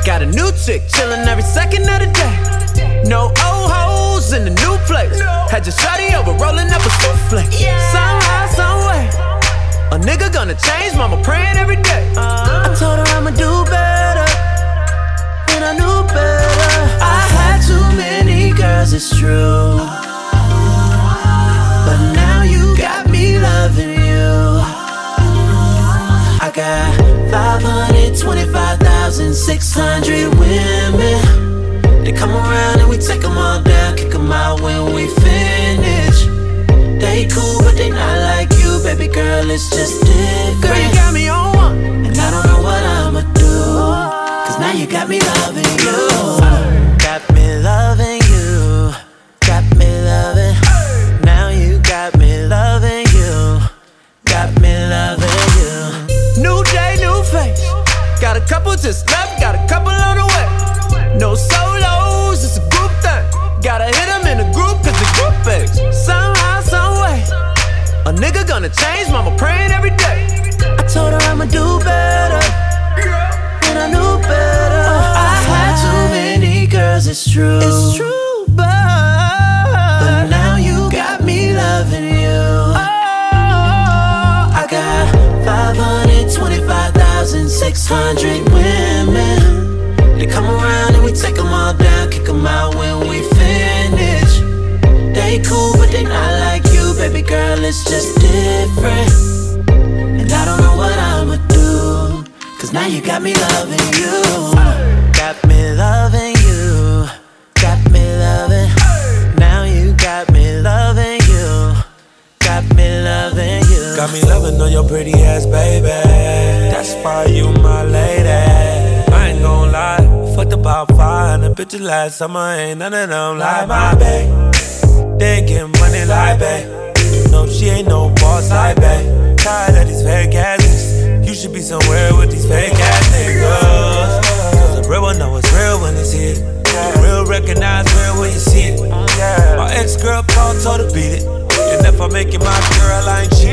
Got a new chick chillin' every second of the day. No old hoes in the new place. Had your shawty over rollin' up a souffle. Somehow, someway, a nigga gonna change, mama praying every day. I told her I'ma do better, and I knew better. I had too many girls, it's true, but now you got me loving you. I got 525,600 women. They come around and we take them all down, kick them out when we finish. They cool, but they not like you, baby girl, it's just different. Girl, you got me on one, and I don't know what I'ma do, cause now you got me loving you. Got me loving you, got me loving. Now you got me loving you, got me loving you. New day, new face. Got a couple just left, got a couple on the way. No solos, it's a group thing. Gotta hit them in a group, cause the group phase. Somehow, someway, a nigga gonna change, mama praying every day. I told her I'ma do better, and I knew better. I had too many girls, it's true. It's true, but now you got me loving you. I got 525,600 women. They come around and we take them all down, kick them out when we finish. They cool, but they not like you, baby girl, it's just different. And I don't know what I'ma do, cause now you got me loving you. Got me loving you, got me loving. Now you got me loving you, got me loving you. Got me loving on your pretty ass, baby. That's why you my lady. I ain't gon' lie, fucked about 500 bitches last summer. Ain't none of them like my bae. They ain't getting money like bae. No, she ain't no boss like bae. Tired of these fake ass niggas. You should be somewhere with these fake ass niggas. Cause the real one know it's real when it's here. The real recognize real when you see it. My ex-girl Paul told her beat it. And if I make it my girl, I ain't cheating.